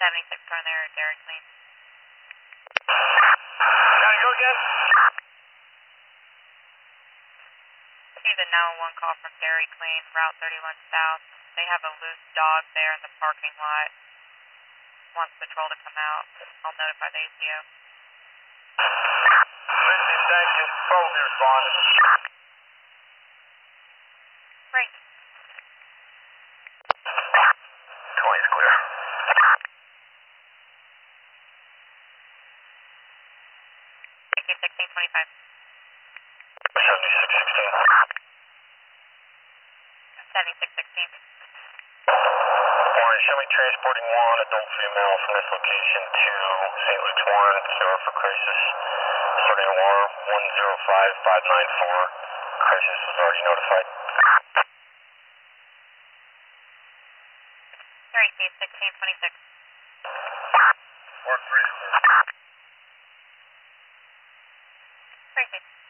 76 car there, Dairy Clean. Gotta go again? See the 911 call from Dairy Clean, Route 31 South. They have a loose dog there in the parking lot. Wants patrol to come out. I'll notify the ACO. Lindsay, thank you. Probably respond. Great. 20 is clear. Thank you, 1625. 7616. 7616. Warren, show me transporting one adult female from this location to St. Luke's Warren, cure for crisis. Starting OR 105594. Crisis was already notified. Sorry, Steve, 1626. Ward 3 is clear. Great,